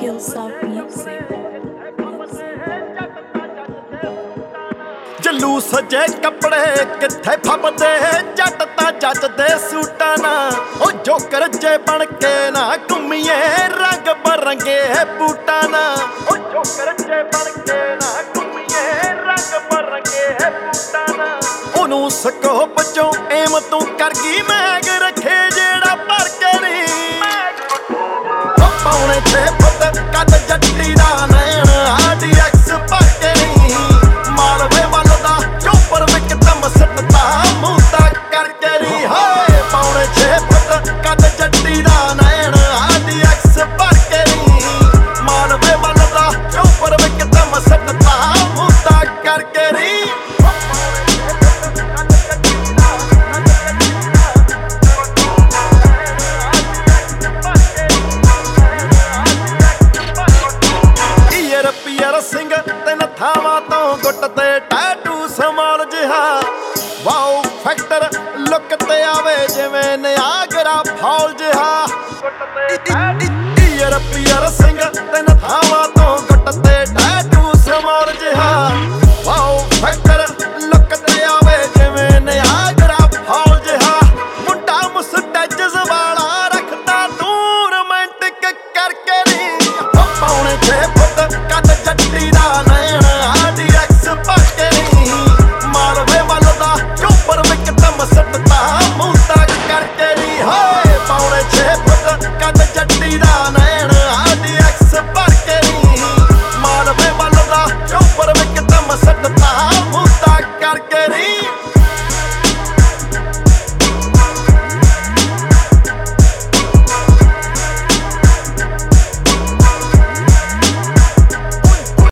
Skillsoft Music. ਜਲੂ ਸਜੇ ਕੱਪੜੇ ਕਿੱਥੇ ਫੱਬਦੇ ਜੱਟ ਤਾਂ ਜੱਜ ਦੇ ਸੂਟਾਂ ਨਾ ਉਹ ਜੋਕਰ ਜੇ ਬਣ ਕੇ ਨਾ ਘੁੰਮੀਏ ਰੰਗ ਬਰੰਗੇ ਬੂਟਾਂ ਨਾ ਉਹ ਜੋਕਰ ਜੇ ਬਣ ਕੇ ਨਾ ਘੁੰਮੀਏ ਰੰਗ ਬਰੰਗੇ ਬੂਟਾਂ ਨਾ ਉਹਨੂੰ ਸਕੋਪ ਚੋਂ ਏਮ ਤੂੰ ਕਰ ਗਈ ਮੈਗ ਰੱਖੇ ਜਿਹੜਾ ਭਰ ਕੇ ਨਹੀਂ ਪਾਉਣੇ 6 ਫੁੱਟ ਕੱਦ ਜੱਟੀ ਦਾ ਨੈਣ RDX ਭਰ ਕੇ ਨਹੀਂ ਮਾਲਵੇ ਵੱਲ ਦਾ ਚੋਪਰ ਵਿਕਦਮ ਸੱਟਦਾ ਮੂੰਹ ਤਾਂ ਕਰਕੇ ਨਹੀਂ ਹਾਏ ਪਾਉਣੇ 6 ਫੁੱਟ ਕੱਦ ਜੱਟੀ ਦਾ ਨੈਣ RDX ਭਰ ਕੇ ਨਹੀਂ ਮਾਲਵੇ ਵੱਲ ਦਾ ਚੋਪਰ ਵਿਕਦਮ ਸੱਟਦਾ ਮੂੰਹ ਤਾਂ ਕਰਕੇ ਨਹੀਂ ਪੀਅਰ ਸਿੰਘ ਤੇ ਨਥਾਵਾਂ ਤੋਂ ਗੁੱਟ ਤੇ ਟੈਟੂ ਸਮਾਲ ਜਿਹਾ ਵਾਓ ਫੈਕਟਰ ਲੁੱਕ ਤੇ ਆਵੇ ਜਿਵੇਂ ਨਿਆਗਰਾ ਫਾਲ ਜਿਹਾ ਪੀਅਰ ਸਿੰਘ ਤੇ ਨਥਾਵਾਂ ਤੋਂ ਗੁੱਟ ਤੇ ਟੈਟੂ ਸਮਾਲ